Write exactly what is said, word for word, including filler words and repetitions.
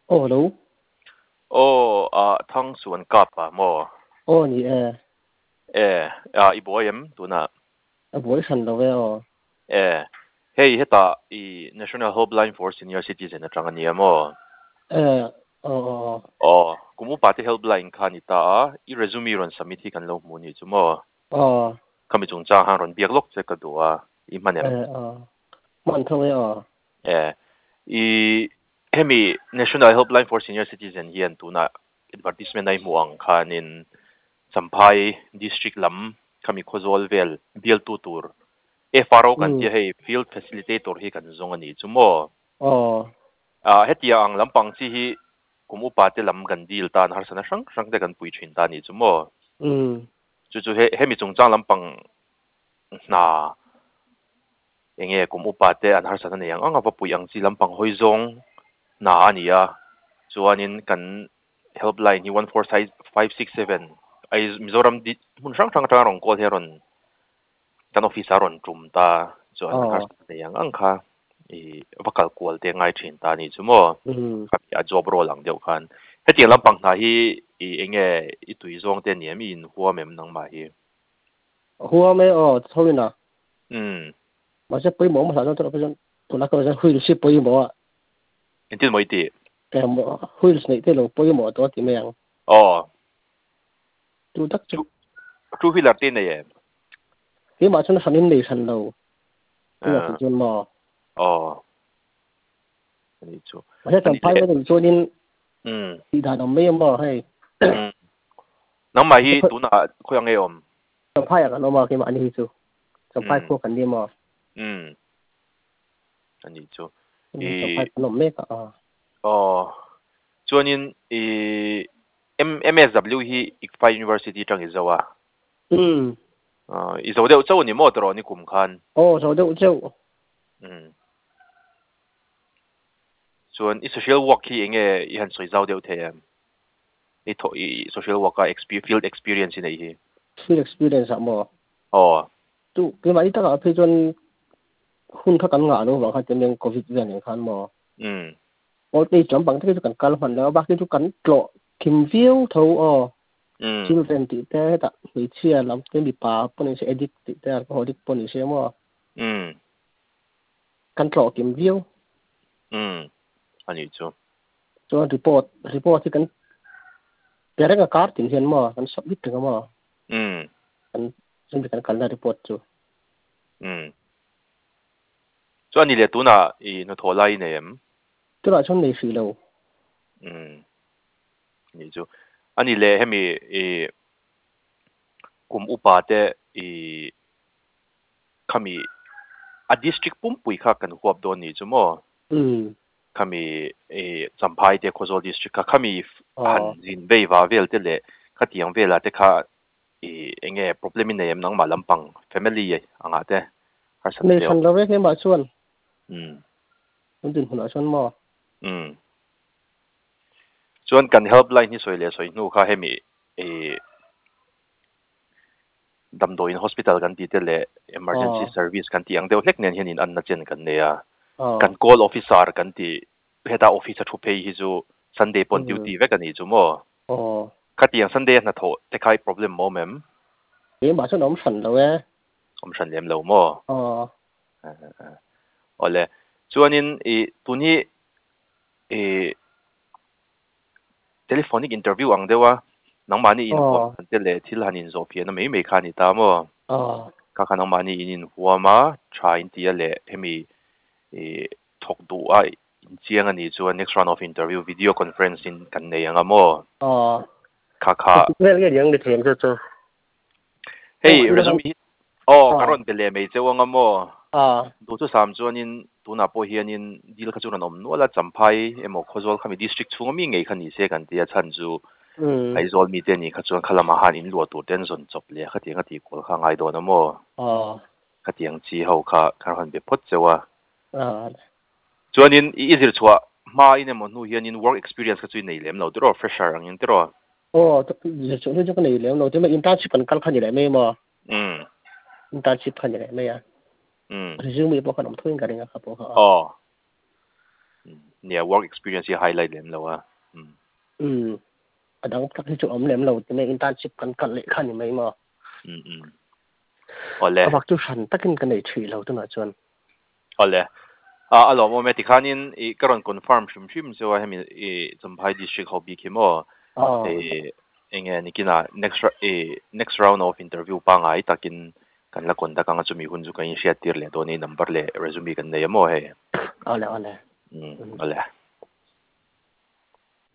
Oh, hello. Oh, uh, thang suan kap pa mo. Oh, ni eh, Eh, uh, iboyem tu na. a boy san lo ve oh. Eh, hey heta i National Helpline for Senior Citizen na trang niya mo. Eh, oh, Oh, kumu pati helpline ka ni ta i resume ron submit hi kan lo mo ni chu mo. oh, Kami chung chang han ron biak lok che ka duwa i manem. eh, oh. Man thong ve oh. Eh, i hemi National Helpline for Senior Citizen hian tu na advertisement ai muang khanin Sampai district lam kami khozol vel bial tu tur e faro kan Hmm. tia hei field facilitator hi kan zong ani chumo Oh. a hetia ang lampang chi hi kumu pa te lam kan dil tan har sana sang sang te kan pui thin ta ni chumo Hmm. chu chu he hemi chung chang lampang na enge kumu pa te an har sana ne yang anga va pui ang chi lampang hoi zong na ania chuanin kan helpline hi one four five six seven ai mizoram di mun sang sang tang rong kol heron kan office aron tum ta chuan an har Oh. sana yang ang kha i vakal kual te ngai thin ta ni chumo Hmm. khapi a job role ang deuh khan heti lampang na hi i enge i tui zong te niam in huwa mem nang ma hi Hua me oh, thôi na. um Mà sẽ bơi mỏ mà sao cho nó tụi nó có sẽ hui sẽ bơi mỏ. entil moi ti Cái mỏ hui này thế lo bơi mỏ đó thì mấy ang. oh Tu đắc chứ. chu chu hi lar te ne ye Cái mà cho nó san này san đâu. Cái mà phải uh cho mỏ. oh ani chu Mà sẽ ani tầm phải le với mình cho nên um thì đã làm mấy mỏ hay. um nang ma hi tu na khoyang e om Tầm phải à nó mà cái mà anh hi chu. Tầm phải um khu cần đi mỏ. um ani chu Tầm phải i nó mấy cả. oh chuanin i M MSW hi Ikfa University tang izawa Ừ. uh izo deuh chau ni mo tro ni kum khan Ồ, rồi đâu châu. um chuan i social work hi enge i han soi zau deuh the i tho i social worker experience field experience nei hi Field experience à mò. oh Tu, cái mà ít tất cả phía trên hun khắc cắn ngã đâu mà khát tiền covid về này khăn mò. um Ồ, đây chấm bằng cái cái cắn phần đó bác cái chú cắn trọ kim view thâu ồ. um Children tí tế tạ bị chia lắm cái bị bà bọn sẽ edit tí tế có edit bọn sẽ mò. um Cắn trọ kim view. um ani chu Cho report report thì cắn cái cái card tiền hiền mò cắn submit được mò. um Cắn xin bị cắn cắn ra report chu. um chu ani le tu na i no tho lai nem Tức là trong này phí lâu. um ani chu ani le hemi i kum upa te i kami a district pum pui kha kan huap don ni chu mo Ừ. kami e champhai te khozol district ka kami Ờ. han zin vei wa vel te le khatiang vela te kha e enge problem in nem nang malampang family e anga te har san Này deu sẵn lâu cái mà xuân. um Mình tin hồn ở xuân mò. um chuan kan helpline ni soile soi nu kha hemi e damdoin hospital kan ti te le emergency Ờ. service kan ti ang deuh hlek nen hianin an na chen kan ne a Ờ. kan call officer kan ti heta officer thu pei hi chu Sunday pon Ừ. duty vek ani chu mo Ờ. khatiang Sunday na tho te khai problem mo mem Cái mà xuân ống sẵn lâu á. om san lem lo mo Ờ. ole chuanin i tuni e telephonic interview ang dewa nang mani in huam Ờ. kan te le thil hanin zo phi na mei mei khani ta mo Ờ. ka kha nang mani in in huama tha in tia le hemi e thok du a in chiang ani chuan next round of interview video conferencing kan nei anga mo Ờ. kha Cái kha cái cái tiếng để thêm cho cho. Ô, hey anh đang. resume oh Ờ. karon bele mei cheu anga mo Ờ. du chu sam chuanin tuna po hianin dil kha churan om nuala champhai emo khozol khami district chunga mi ngei khani se kan tia chan chu Ừ. ai zol mi te ni kha chuan khalama han in lo tur ten zon chop le kha tinga ti kol kha ngai do na mo Ờ. kha tiang chi ho kha kha han be phot chewa Ờ. chuanin i izir chua ma in emo nu hianin work experience kha chui nei lem lo dro fresher ang in tro Ô, giờ chỗ này chỗ cái này nếu nó thì mà internship cần căn khăn gì đấy mấy mà. um Internship khăn gì đấy mấy à. um Resume bộ khăn ông thôi cái này ngã bộ hả. oh เนี่ย work experience ที่ highlight เลยมั้งวะอืมอืมอันนั้นก็ที่จุดอมเลยมั้งเราที่ใน internship กันกันเลยขั้นยังไม่มาอืมอืมอ๋อเลยก็บักจุชันตักินกันในชีเราตัวนั้นจวนอ๋อเลยอ่าalors 我们ที่看因อี个人 confirm ชิมชิม所以还没诶怎么拍 district 好比起么诶应该你见啊 next 诶 next round of interview 帮啊，但见กันละคนแต่กันก็จะมีคนจะกัน share 啲เลยตัวนี้ number เลย resume กันเลยมั้งเหรอเอาแล้วเอาแล้วอืมเอาเลย